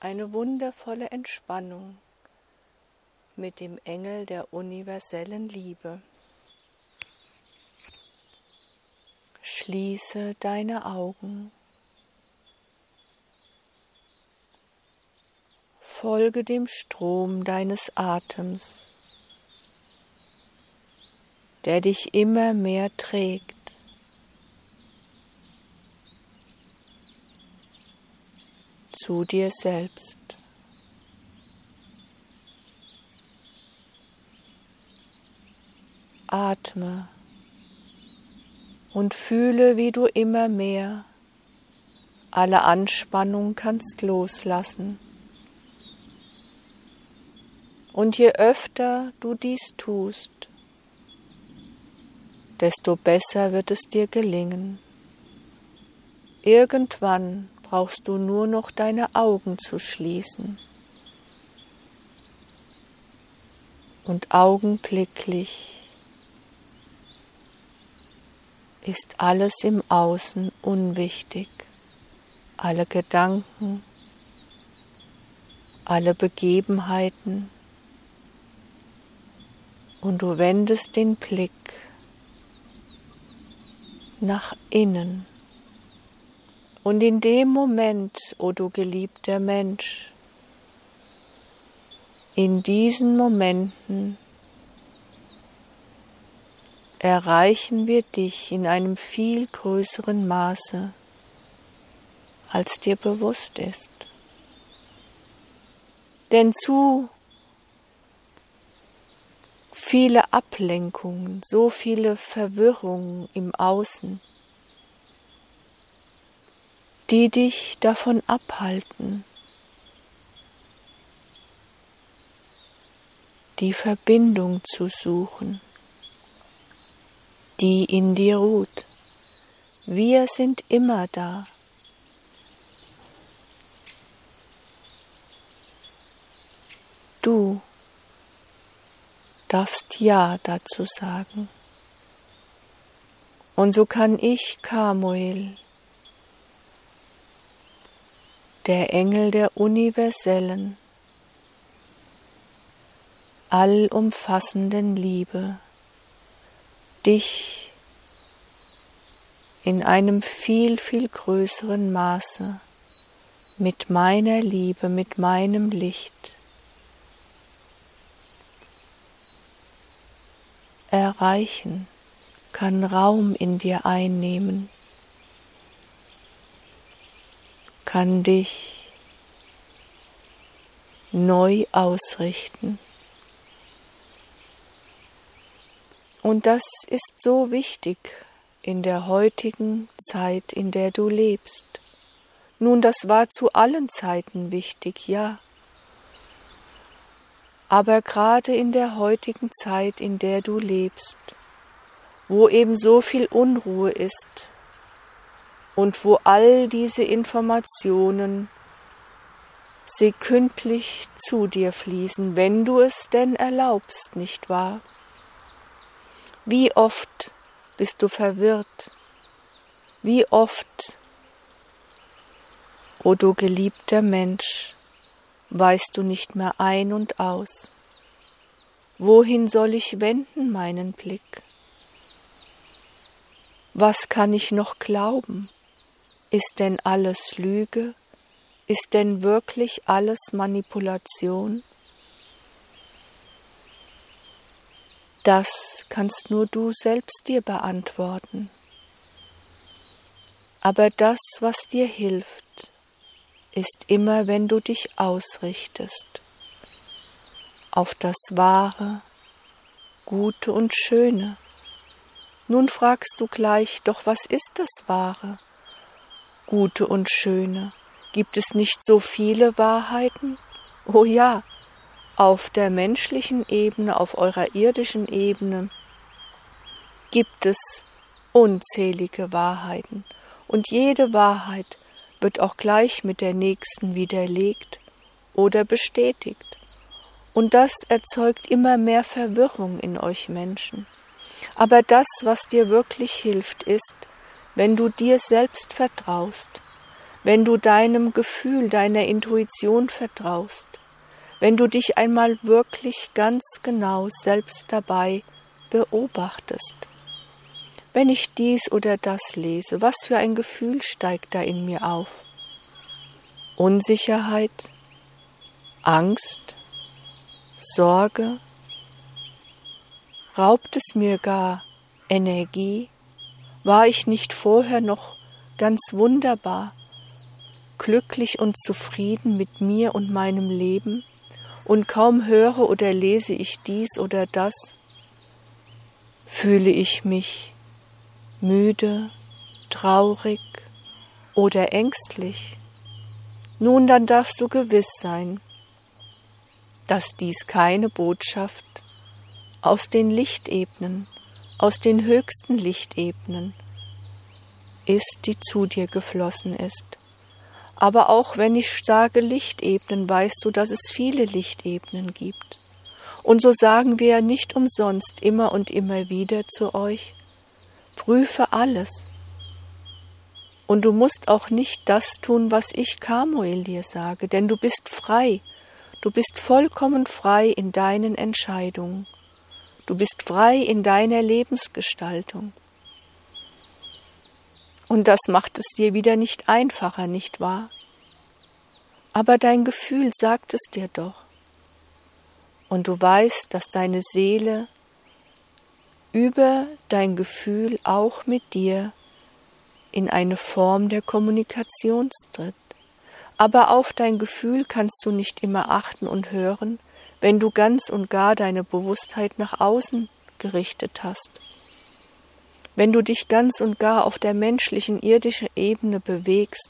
eine wundervolle Entspannung mit dem Engel der universellen Liebe. Schließe deine Augen. Folge dem Strom deines Atems, der dich immer mehr trägt. Zu dir selbst. Atme und fühle, wie du immer mehr alle Anspannung kannst loslassen. Und je öfter du dies tust, desto besser wird es dir gelingen. Irgendwann brauchst du nur noch deine Augen zu schließen. Und augenblicklich ist alles im Außen unwichtig. Alle Gedanken, alle Begebenheiten. Und du wendest den Blick nach innen. Und in dem Moment, o du geliebter Mensch, in diesen Momenten erreichen wir dich in einem viel größeren Maße, als dir bewusst ist. Denn zu viele Ablenkungen, so viele Verwirrungen im Außen, die dich davon abhalten, die Verbindung zu suchen, die in dir ruht. Wir sind immer da. Du darfst Ja dazu sagen. Und so kann ich, Chamuel, der Engel der universellen, allumfassenden Liebe, dich in einem viel, viel größeren Maße mit meiner Liebe, mit meinem Licht erreichen, kann Raum in dir einnehmen, kann dich neu ausrichten. Und das ist so wichtig in der heutigen Zeit, in der du lebst. Nun, das war zu allen Zeiten wichtig, ja. Aber gerade in der heutigen Zeit, in der du lebst, wo eben so viel Unruhe ist und wo all diese Informationen sekündlich zu dir fließen, wenn du es denn erlaubst, nicht wahr? Wie oft bist du verwirrt? Wie oft, o du geliebter Mensch, weißt du nicht mehr ein und aus? Wohin soll ich wenden meinen Blick? Was kann ich noch glauben? Ist denn alles Lüge? Ist denn wirklich alles Manipulation? Das kannst nur du selbst dir beantworten. Aber das, was dir hilft, ist immer, wenn du dich ausrichtest auf das Wahre, Gute und Schöne. Nun fragst du gleich, doch was ist das Wahre, Gute und Schöne? Gibt es nicht so viele Wahrheiten? Oh ja, auf der menschlichen Ebene, auf eurer irdischen Ebene gibt es unzählige Wahrheiten. Und jede Wahrheit wird auch gleich mit der nächsten widerlegt oder bestätigt. Und das erzeugt immer mehr Verwirrung in euch Menschen. Aber das, was dir wirklich hilft, ist, wenn du dir selbst vertraust, wenn du deinem Gefühl, deiner Intuition vertraust, wenn du dich einmal wirklich ganz genau selbst dabei beobachtest. Wenn ich dies oder das lese, was für ein Gefühl steigt da in mir auf? Unsicherheit, Angst, Sorge? Raubt es mir gar Energie? War ich nicht vorher noch ganz wunderbar, glücklich und zufrieden mit mir und meinem Leben, und kaum höre oder lese ich dies oder das, fühle ich mich müde, traurig oder ängstlich? Nun, dann darfst du gewiss sein, dass dies keine Botschaft aus den Lichtebenen, aus den höchsten Lichtebenen ist, die zu dir geflossen ist. Aber auch wenn ich sage Lichtebenen, weißt du, dass es viele Lichtebenen gibt. Und so sagen wir nicht umsonst immer und immer wieder zu euch: Prüfe alles. Und du musst auch nicht das tun, was ich, Kamuel, dir sage, denn du bist frei. Du bist vollkommen frei in deinen Entscheidungen. Du bist frei in deiner Lebensgestaltung. Und das macht es dir wieder nicht einfacher, nicht wahr? Aber dein Gefühl sagt es dir doch. Und du weißt, dass deine Seele über dein Gefühl auch mit dir in eine Form der Kommunikation tritt. Aber auf dein Gefühl kannst du nicht immer achten und hören, wenn du ganz und gar deine Bewusstheit nach außen gerichtet hast. Wenn du dich ganz und gar auf der menschlichen, irdischen Ebene bewegst,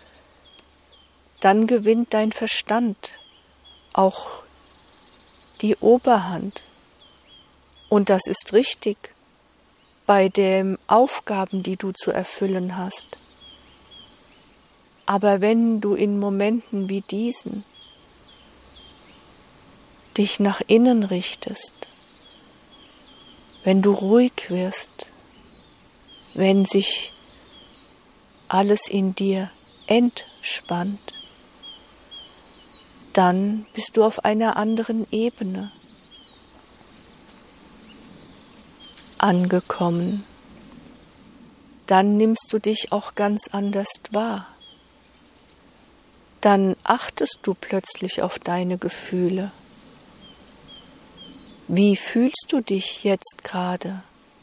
dann gewinnt dein Verstand auch die Oberhand. Und das ist richtig bei den Aufgaben, die du zu erfüllen hast. Aber wenn du in Momenten wie diesen dich nach innen richtest, wenn du ruhig wirst, wenn sich alles in dir entspannt, dann bist du auf einer anderen Ebene angekommen. Dann nimmst du dich auch ganz anders wahr. Dann achtest du plötzlich auf deine Gefühle. Wie fühlst du dich jetzt gerade?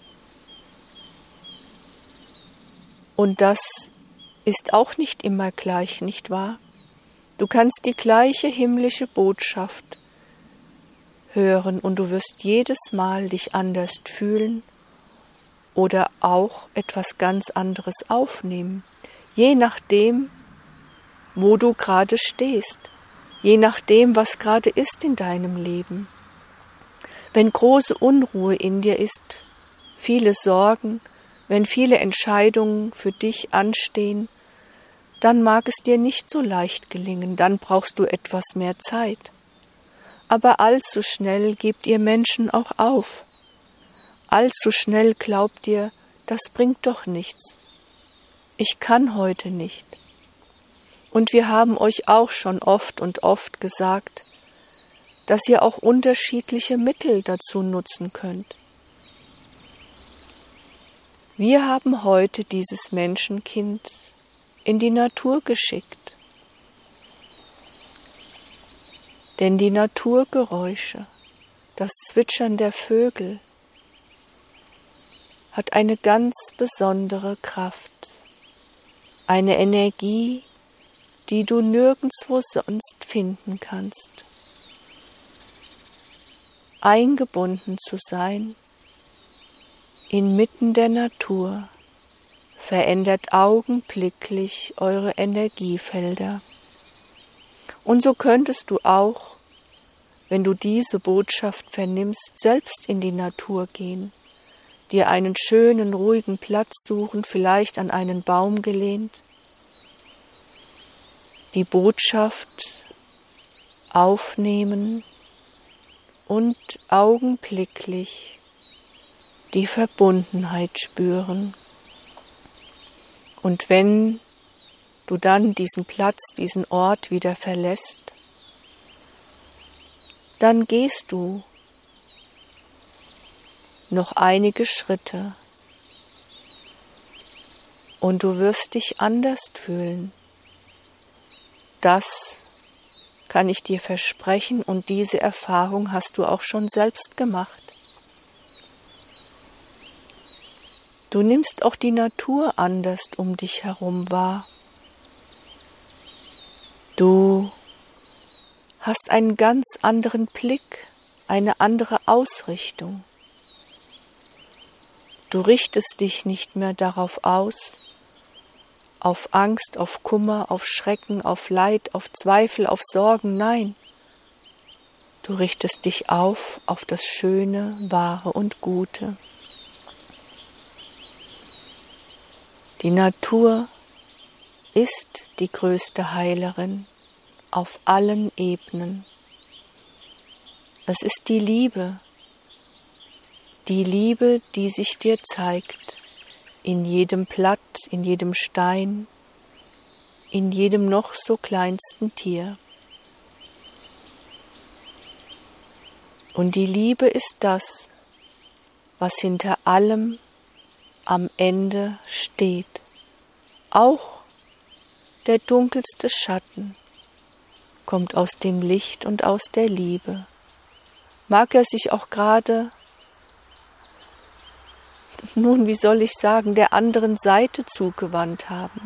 Und das ist auch nicht immer gleich, nicht wahr? Du kannst die gleiche himmlische Botschaft hören und du wirst jedes Mal dich anders fühlen oder auch etwas ganz anderes aufnehmen, je nachdem, wo du gerade stehst, je nachdem, was gerade ist in deinem Leben. Wenn große Unruhe in dir ist, viele Sorgen, wenn viele Entscheidungen für dich anstehen, dann mag es dir nicht so leicht gelingen, dann brauchst du etwas mehr Zeit. Aber allzu schnell gebt ihr Menschen auch auf. Allzu schnell glaubt ihr, das bringt doch nichts. Ich kann heute nicht. Und wir haben euch auch schon oft und oft gesagt, dass ihr auch unterschiedliche Mittel dazu nutzen könnt. Wir haben heute dieses Menschenkind in die Natur geschickt. Denn die Naturgeräusche, das Zwitschern der Vögel, hat eine ganz besondere Kraft, eine Energie, die du nirgendwo sonst finden kannst. Eingebunden zu sein inmitten der Natur verändert augenblicklich eure Energiefelder. Und so könntest du auch, wenn du diese Botschaft vernimmst, selbst in die Natur gehen, dir einen schönen, ruhigen Platz suchen, vielleicht an einen Baum gelehnt, die Botschaft aufnehmen und augenblicklich die Verbundenheit spüren. Und wenn du dann diesen Platz, diesen Ort wieder verlässt, dann gehst du noch einige Schritte und du wirst dich anders fühlen. Das kann ich dir versprechen und diese Erfahrung hast du auch schon selbst gemacht. Du nimmst auch die Natur anders um dich herum wahr. Du hast einen ganz anderen Blick, eine andere Ausrichtung. Du richtest dich nicht mehr darauf aus, auf Angst, auf Kummer, auf Schrecken, auf Leid, auf Zweifel, auf Sorgen, nein. Du richtest dich auf das Schöne, Wahre und Gute. Die Natur ist die größte Heilerin auf allen Ebenen. Es ist die Liebe, die sich dir zeigt, in jedem Blatt, in jedem Stein, in jedem noch so kleinsten Tier. Und die Liebe ist das, was hinter allem am Ende steht. Auch der dunkelste Schatten kommt aus dem Licht und aus der Liebe. Mag er sich auch gerade, nun, wie soll ich sagen, der anderen Seite zugewandt haben.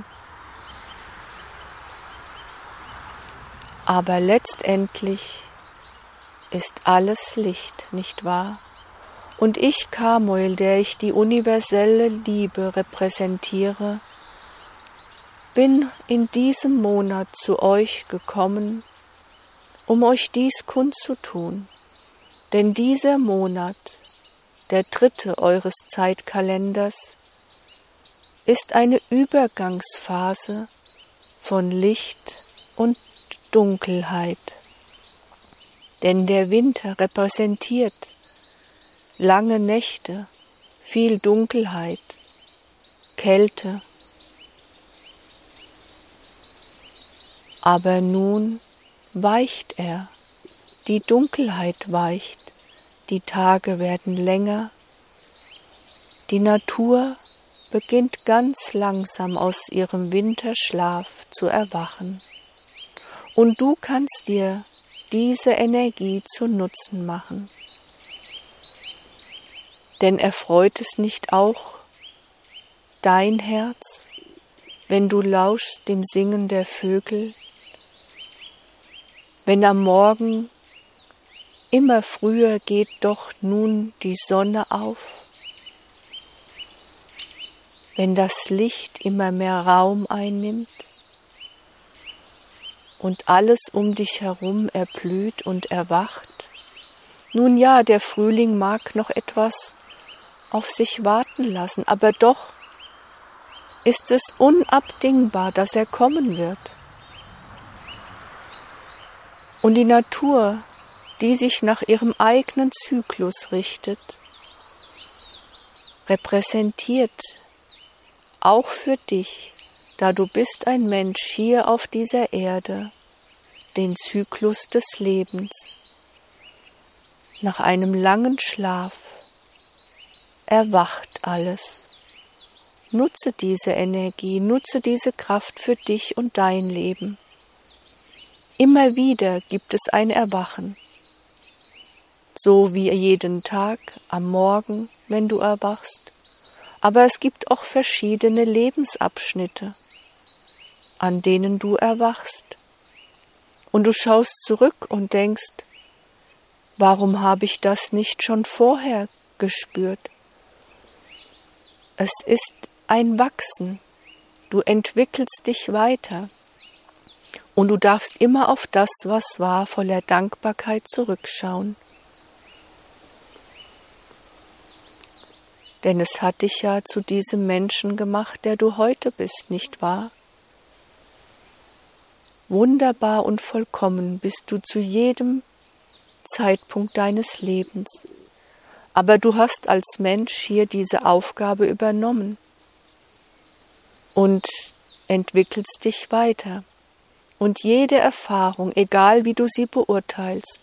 Aber letztendlich ist alles Licht, nicht wahr? Und ich, Kamuel, der ich die universelle Liebe repräsentiere, bin in diesem Monat zu euch gekommen, um euch dies kundzutun. Denn dieser Monat, der 3. eures Zeitkalenders, ist eine Übergangsphase von Licht und Dunkelheit. Denn der Winter repräsentiert lange Nächte, viel Dunkelheit, Kälte. Aber nun weicht er, die Dunkelheit weicht, die Tage werden länger, die Natur beginnt ganz langsam aus ihrem Winterschlaf zu erwachen. Und du kannst dir diese Energie zu Nutzen machen. Denn erfreut es nicht auch dein Herz, wenn du lauschst dem Singen der Vögel, wenn am Morgen immer früher geht doch nun die Sonne auf, wenn das Licht immer mehr Raum einnimmt und alles um dich herum erblüht und erwacht. Nun ja, der Frühling mag noch etwas auf sich warten lassen, aber doch ist es unabdingbar, dass er kommen wird. Und die Natur, die sich nach ihrem eigenen Zyklus richtet, repräsentiert auch für dich, da du bist ein Mensch hier auf dieser Erde, den Zyklus des Lebens. Nach einem langen Schlaf erwacht alles. Nutze diese Energie, nutze diese Kraft für dich und dein Leben. Immer wieder gibt es ein Erwachen, so wie jeden Tag am Morgen, wenn du erwachst. Aber es gibt auch verschiedene Lebensabschnitte, an denen du erwachst. Und du schaust zurück und denkst, warum habe ich das nicht schon vorher gespürt? Es ist ein Wachsen. Du entwickelst dich weiter. Und du darfst immer auf das, was war, voller Dankbarkeit zurückschauen. Denn es hat dich ja zu diesem Menschen gemacht, der du heute bist, nicht wahr? Wunderbar und vollkommen bist du zu jedem Zeitpunkt deines Lebens. Aber du hast als Mensch hier diese Aufgabe übernommen. Und entwickelst dich weiter und jede Erfahrung, egal wie du sie beurteilst,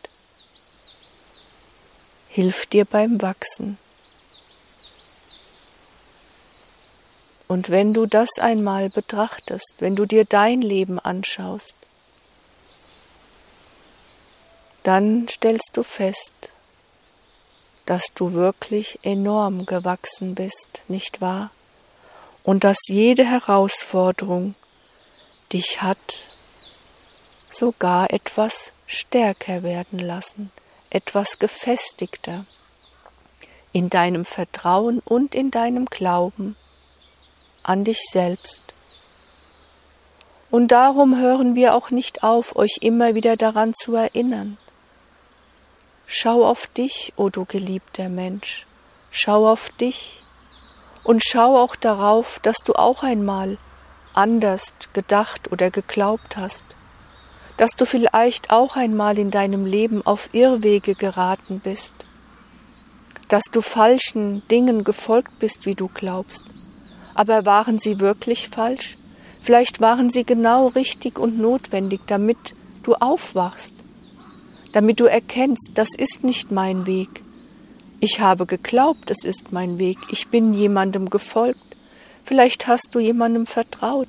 hilft dir beim Wachsen. Und wenn du das einmal betrachtest, wenn du dir dein Leben anschaust, dann stellst du fest, dass du wirklich enorm gewachsen bist, nicht wahr? Und dass jede Herausforderung dich hat sogar etwas stärker werden lassen, etwas gefestigter in deinem Vertrauen und in deinem Glauben an dich selbst. Und darum hören wir auch nicht auf, euch immer wieder daran zu erinnern. Schau auf dich, o du geliebter Mensch, schau auf dich und schau auch darauf, dass du auch einmal anders gedacht oder geglaubt hast, dass du vielleicht auch einmal in deinem Leben auf Irrwege geraten bist, dass du falschen Dingen gefolgt bist, wie du glaubst. Aber waren sie wirklich falsch? Vielleicht waren sie genau richtig und notwendig, damit du aufwachst, damit du erkennst, das ist nicht mein Weg. Ich habe geglaubt, es ist mein Weg. Ich bin jemandem gefolgt. Vielleicht hast du jemandem vertraut.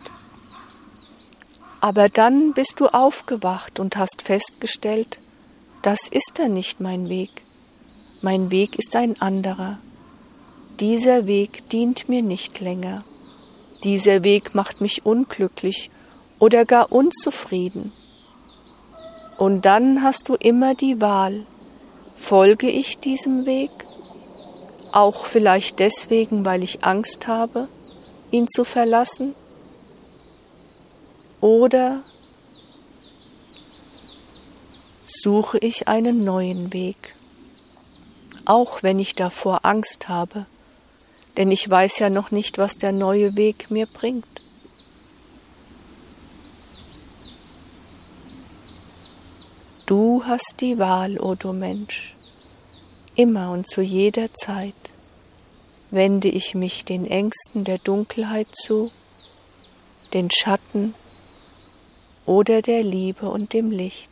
Aber dann bist du aufgewacht und hast festgestellt, das ist ja nicht mein Weg. Mein Weg ist ein anderer. Dieser Weg dient mir nicht länger. Dieser Weg macht mich unglücklich oder gar unzufrieden. Und dann hast du immer die Wahl, folge ich diesem Weg, auch vielleicht deswegen, weil ich Angst habe, ihn zu verlassen, oder suche ich einen neuen Weg, auch wenn ich davor Angst habe, denn ich weiß ja noch nicht, was der neue Weg mir bringt. Du hast die Wahl, o du Mensch. Immer und zu jeder Zeit wende ich mich den Ängsten der Dunkelheit zu, den Schatten oder der Liebe und dem Licht.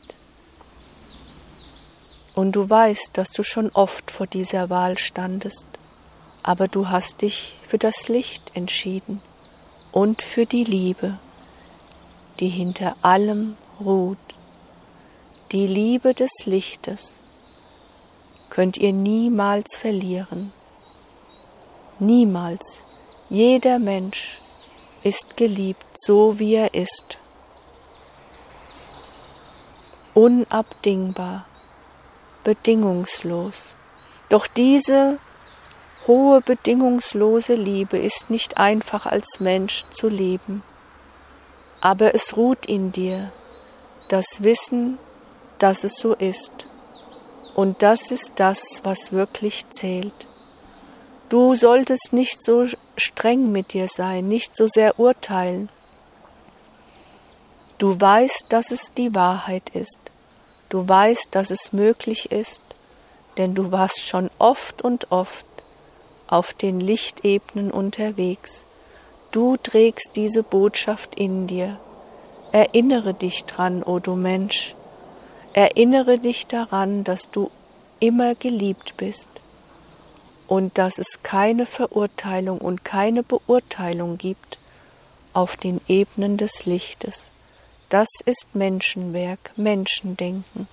Und du weißt, dass du schon oft vor dieser Wahl standest, aber du hast dich für das Licht entschieden und für die Liebe, die hinter allem ruht. Die Liebe des Lichtes könnt ihr niemals verlieren. Niemals. Jeder Mensch ist geliebt, so wie er ist. Unabdingbar, bedingungslos. Doch diese hohe, bedingungslose Liebe ist nicht einfach als Mensch zu leben. Aber es ruht in dir, das Wissen, dass es so ist. Und das ist das, was wirklich zählt. Du solltest nicht so streng mit dir sein, nicht so sehr urteilen. Du weißt, dass es die Wahrheit ist. Du weißt, dass es möglich ist, denn du warst schon oft und oft auf den Lichtebenen unterwegs. Du trägst diese Botschaft in dir. Erinnere dich dran, o du Mensch. Erinnere dich daran, dass du immer geliebt bist und dass es keine Verurteilung und keine Beurteilung gibt auf den Ebenen des Lichtes. Das ist Menschenwerk, Menschendenken.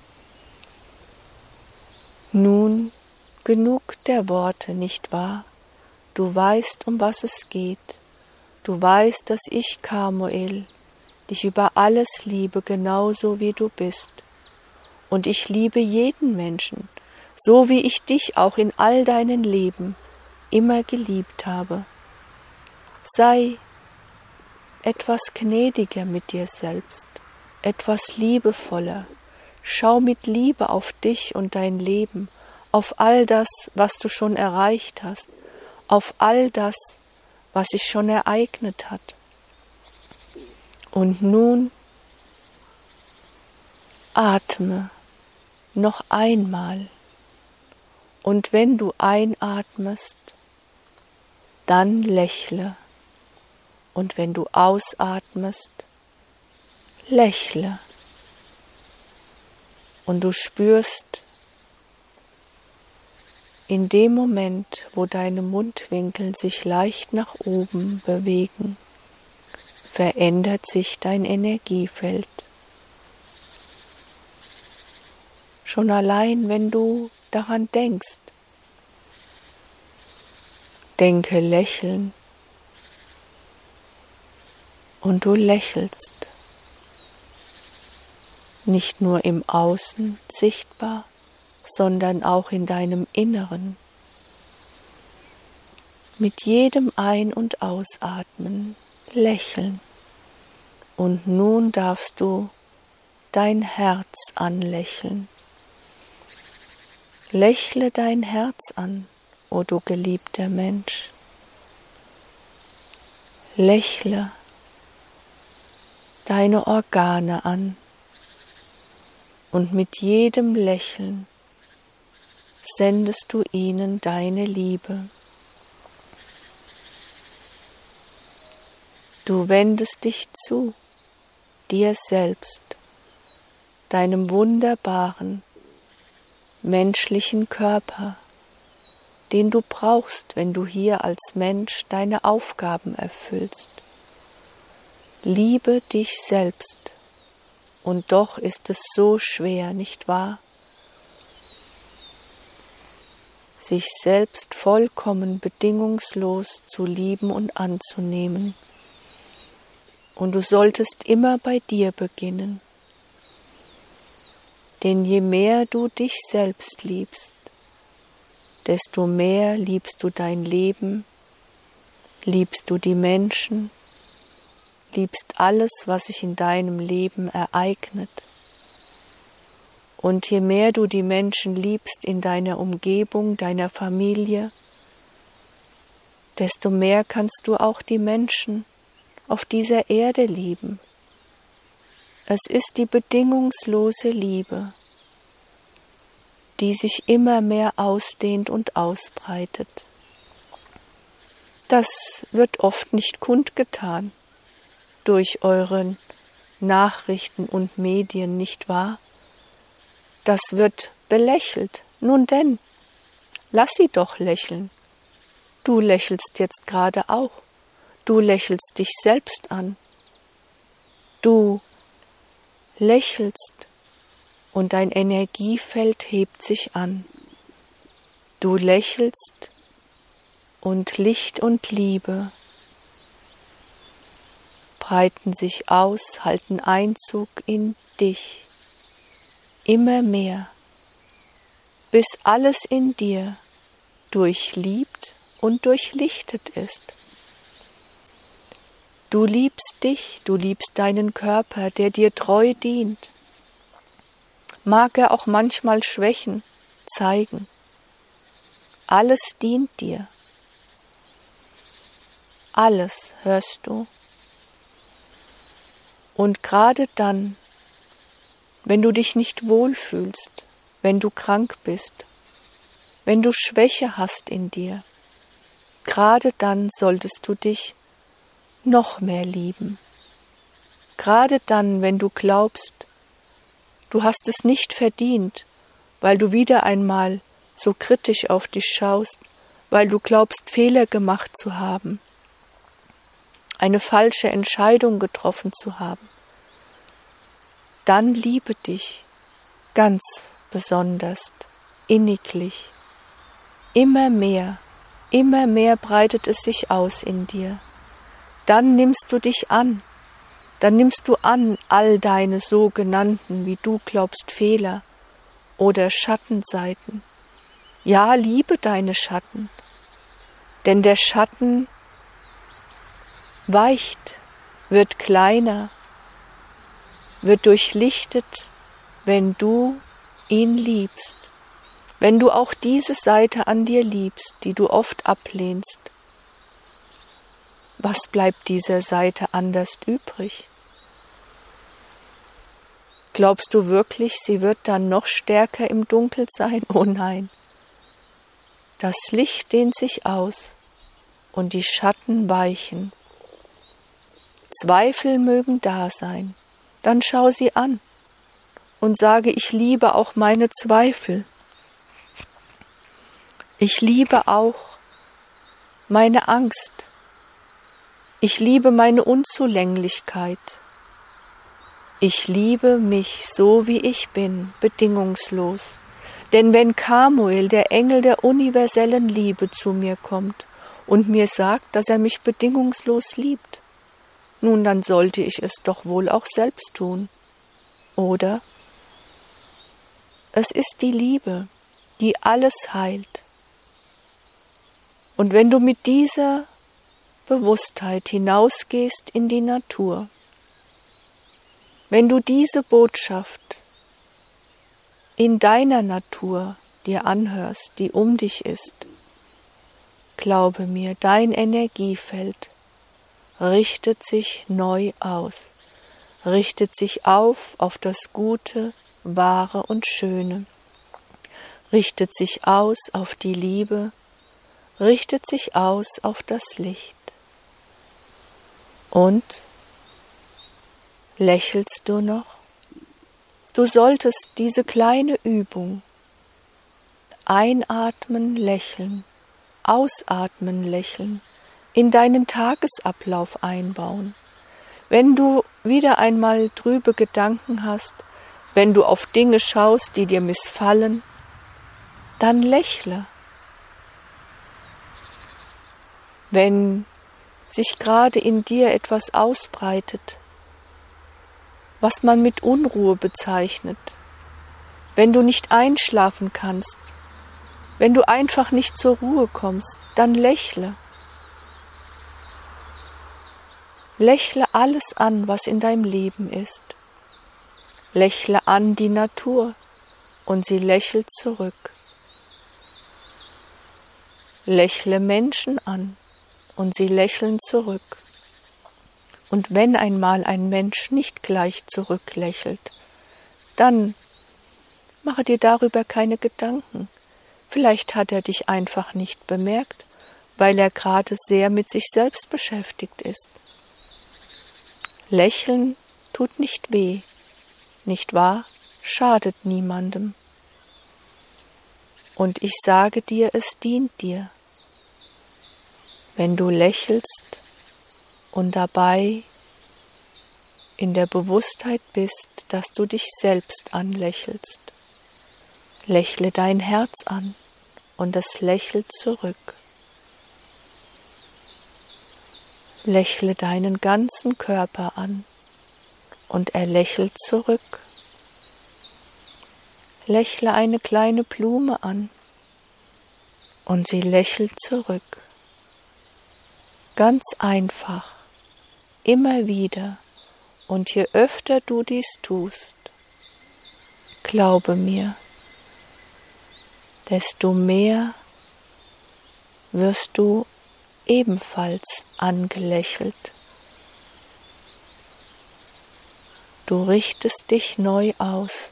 Nun genug der Worte, nicht wahr? Du weißt, um was es geht. Du weißt, dass ich, Kamuel, dich über alles liebe, genauso wie du bist. Und ich liebe jeden Menschen, so wie ich dich auch in all deinen Leben immer geliebt habe. Sei etwas gnädiger mit dir selbst, etwas liebevoller. Schau mit Liebe auf dich und dein Leben, auf all das, was du schon erreicht hast, auf all das, was sich schon ereignet hat. Und nun atme noch einmal. Und wenn du einatmest, dann lächle Und wenn du ausatmest, lächle. Und du spürst in dem Moment, wo deine Mundwinkel sich leicht nach oben bewegen, verändert sich dein Energiefeld. Schon allein, wenn du daran denkst, denke lächeln und du lächelst. Nicht nur im Außen sichtbar, sondern auch in deinem Inneren. Mit jedem Ein- und Ausatmen lächeln. Und nun darfst du dein Herz anlächeln. Lächle dein Herz an, o du geliebter Mensch. Lächle deine Organe an. Und mit jedem Lächeln sendest du ihnen deine Liebe. Du wendest dich zu dir selbst, deinem wunderbaren, menschlichen Körper, den du brauchst, wenn du hier als Mensch deine Aufgaben erfüllst. Liebe dich selbst. Und doch ist es so schwer, nicht wahr? Sich selbst vollkommen bedingungslos zu lieben und anzunehmen. Und du solltest immer bei dir beginnen. Denn je mehr du dich selbst liebst, desto mehr liebst du dein Leben, liebst du die Menschen, liebst alles, was sich in deinem Leben ereignet. Und je mehr du die Menschen liebst in deiner Umgebung, deiner Familie, desto mehr kannst du auch die Menschen auf dieser Erde lieben. Es ist die bedingungslose Liebe, die sich immer mehr ausdehnt und ausbreitet. Das wird oft nicht kundgetan durch eure Nachrichten und Medien, nicht wahr? Das wird belächelt. Nun denn, lass sie doch lächeln. Du lächelst jetzt gerade auch. Du lächelst dich selbst an. Du lächelst und dein Energiefeld hebt sich an. Du lächelst und Licht und Liebe breiten sich aus, halten Einzug in dich, immer mehr, bis alles in dir durchliebt und durchlichtet ist. Du liebst dich, du liebst deinen Körper, der dir treu dient. Mag er auch manchmal Schwächen zeigen. Alles dient dir. Alles hörst du. Und gerade dann, wenn du dich nicht wohlfühlst, wenn du krank bist, wenn du Schwäche hast in dir, gerade dann solltest du dich noch mehr lieben. Gerade dann, wenn du glaubst, du hast es nicht verdient, weil du wieder einmal so kritisch auf dich schaust, weil du glaubst, Fehler gemacht zu haben, eine falsche Entscheidung getroffen zu haben, dann liebe dich ganz besonders, inniglich. Immer mehr breitet es sich aus in dir. Dann nimmst du dich an. Dann nimmst du an all deine sogenannten, wie du glaubst, Fehler oder Schattenseiten. Ja, liebe deine Schatten, denn der Schatten weicht, wird kleiner, wird durchlichtet, wenn du ihn liebst, wenn du auch diese Seite an dir liebst, die du oft ablehnst. Was bleibt dieser Seite anders übrig? Glaubst du wirklich, sie wird dann noch stärker im Dunkel sein? Oh nein. Das Licht dehnt sich aus und die Schatten weichen. Zweifel mögen da sein, dann schau sie an und sage, ich liebe auch meine Zweifel. Ich liebe auch meine Angst. Ich liebe meine Unzulänglichkeit. Ich liebe mich so, wie ich bin, bedingungslos. Denn wenn Kamuel, der Engel der universellen Liebe, zu mir kommt und mir sagt, dass er mich bedingungslos liebt, nun, dann sollte ich es doch wohl auch selbst tun. Oder? Es ist die Liebe, die alles heilt. Und wenn du mit dieser Bewusstheit hinausgehst in die Natur, wenn du diese Botschaft in deiner Natur dir anhörst, die um dich ist, glaube mir, dein Energiefeld richtet sich neu aus, richtet sich auf das Gute, Wahre und Schöne, richtet sich aus auf die Liebe, richtet sich aus auf das Licht. Und lächelst du noch? Du solltest diese kleine Übung einatmen, lächeln, ausatmen, lächeln, in deinen Tagesablauf einbauen. Wenn du wieder einmal trübe Gedanken hast, wenn du auf Dinge schaust, die dir missfallen, dann lächle. Wenn sich gerade in dir etwas ausbreitet, was man mit Unruhe bezeichnet, wenn du nicht einschlafen kannst, wenn du einfach nicht zur Ruhe kommst, dann lächle. Lächle alles an, was in deinem Leben ist. Lächle an die Natur und sie lächelt zurück. Lächle Menschen an und sie lächeln zurück. Und wenn einmal ein Mensch nicht gleich zurücklächelt, dann mache dir darüber keine Gedanken. Vielleicht hat er dich einfach nicht bemerkt, weil er gerade sehr mit sich selbst beschäftigt ist. Lächeln tut nicht weh, nicht wahr? Schadet niemandem. Und ich sage dir, es dient dir. Wenn du lächelst und dabei in der Bewusstheit bist, dass du dich selbst anlächelst. Lächle dein Herz an und es lächelt zurück. Lächle deinen ganzen Körper an und er lächelt zurück. Lächle eine kleine Blume an und sie lächelt zurück. Ganz einfach, immer wieder, und je öfter du dies tust, glaube mir, desto mehr wirst du ebenfalls angelächelt. Du richtest dich neu aus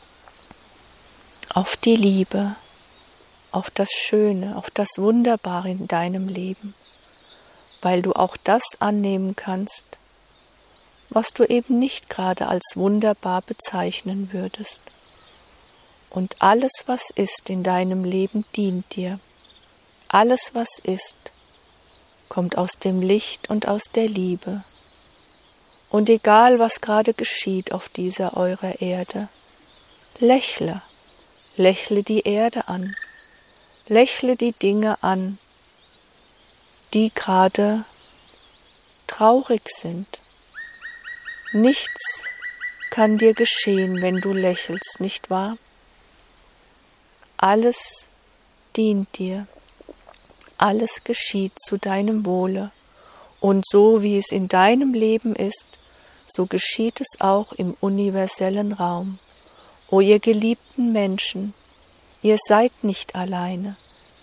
auf die Liebe, auf das Schöne, auf das Wunderbare in deinem Leben, weil du auch das annehmen kannst, was du eben nicht gerade als wunderbar bezeichnen würdest. Und alles, was ist in deinem Leben, dient dir. Alles, was ist, kommt aus dem Licht und aus der Liebe. Und egal, was gerade geschieht auf dieser eurer Erde, lächle die Erde an, lächle die Dinge an, die gerade traurig sind. Nichts kann dir geschehen, wenn du lächelst, nicht wahr? Alles dient dir, alles geschieht zu deinem Wohle, und so wie es in deinem Leben ist, so geschieht es auch im universellen Raum. O ihr geliebten Menschen, ihr seid nicht alleine.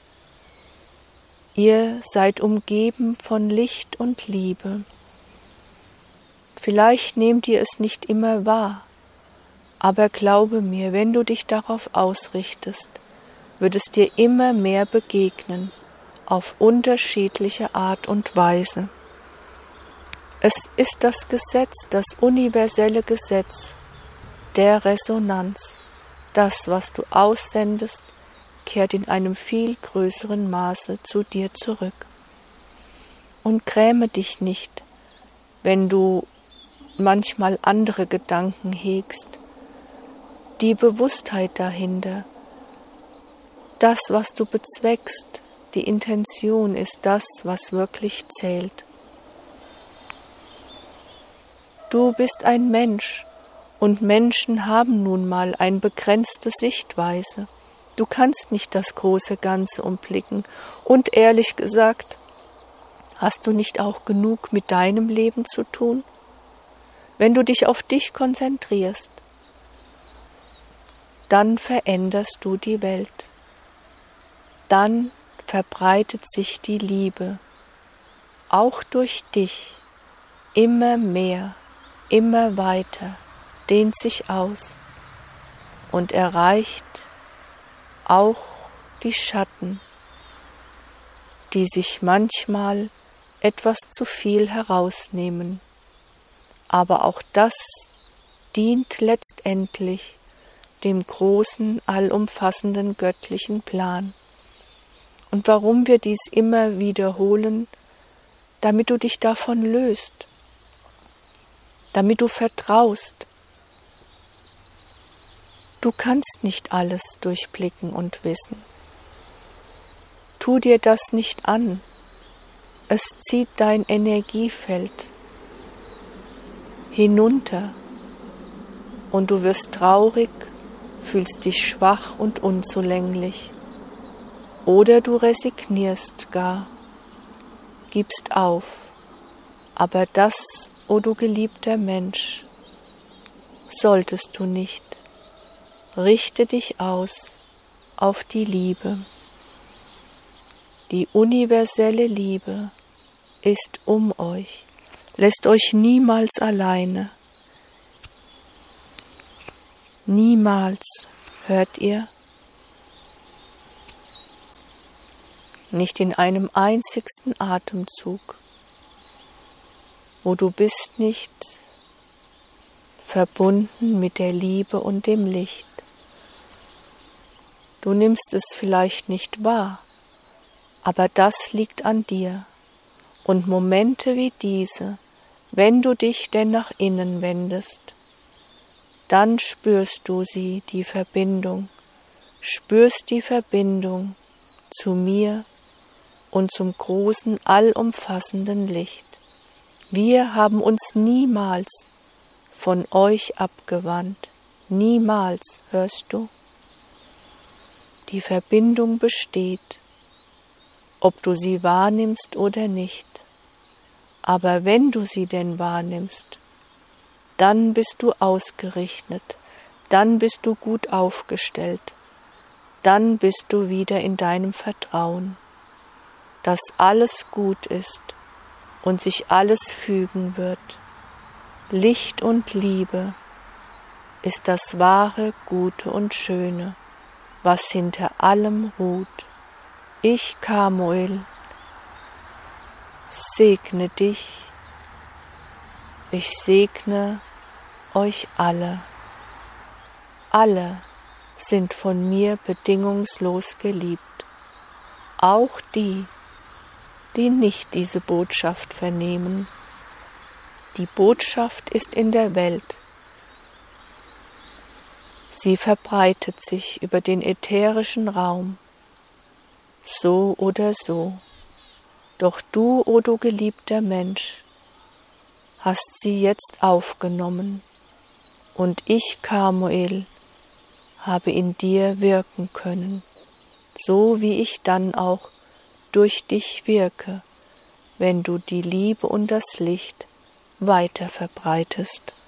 Ihr seid umgeben von Licht und Liebe. Vielleicht nehmt ihr es nicht immer wahr, aber glaube mir, wenn du dich darauf ausrichtest, wird es dir immer mehr begegnen, auf unterschiedliche Art und Weise. Es ist das Gesetz, das universelle Gesetz der Resonanz. Das, was du aussendest, kehrt in einem viel größeren Maße zu dir zurück. Und gräme dich nicht, wenn du manchmal andere Gedanken hegst. Die Bewusstheit dahinter, das, was du bezweckst, die Intention ist das, was wirklich zählt. Du bist ein Mensch und Menschen haben nun mal eine begrenzte Sichtweise. Du kannst nicht das große Ganze umblicken und ehrlich gesagt, hast du nicht auch genug mit deinem Leben zu tun? Wenn du dich auf dich konzentrierst, dann veränderst du die Welt. Dann verbreitet sich die Liebe, auch durch dich, immer mehr, immer weiter, dehnt sich aus und erreicht auch die Schatten, die sich manchmal etwas zu viel herausnehmen. Aber auch das dient letztendlich dem großen, allumfassenden göttlichen Plan. Und warum wir dies immer wiederholen, damit du dich davon löst, damit du vertraust. Du kannst nicht alles durchblicken und wissen. Tu dir das nicht an. Es zieht dein Energiefeld hinunter und du wirst traurig, fühlst dich schwach und unzulänglich. Oder du resignierst gar, gibst auf. Aber das, o du geliebter Mensch, solltest du nicht. Richte dich aus auf die Liebe. Die universelle Liebe ist um euch, lässt euch niemals alleine. Niemals, hört ihr? Nicht in einem einzigsten Atemzug, wo du bist nicht verbunden mit der Liebe und dem Licht. Du nimmst es vielleicht nicht wahr, aber das liegt an dir. Und Momente wie diese, wenn du dich denn nach innen wendest, dann spürst du sie, die Verbindung, spürst die Verbindung zu mir und zum großen, allumfassenden Licht. Wir haben uns niemals von euch abgewandt, niemals, hörst du? Die Verbindung besteht, ob du sie wahrnimmst oder nicht. Aber wenn du sie denn wahrnimmst, dann bist du ausgerichtet, dann bist du gut aufgestellt, dann bist du wieder in deinem Vertrauen, dass alles gut ist und sich alles fügen wird. Licht und Liebe ist das wahre, Gute und Schöne, was hinter allem ruht. Ich, Kamuel, segne dich, ich segne euch alle. Alle sind von mir bedingungslos geliebt, auch die, die nicht diese Botschaft vernehmen. Die Botschaft ist in der Welt. Sie verbreitet sich über den ätherischen Raum, so oder so. Doch du, o du geliebter Mensch, hast sie jetzt aufgenommen, und ich, Kamuel, habe in dir wirken können, so wie ich dann auch durch dich wirke, wenn du die Liebe und das Licht weiter verbreitest.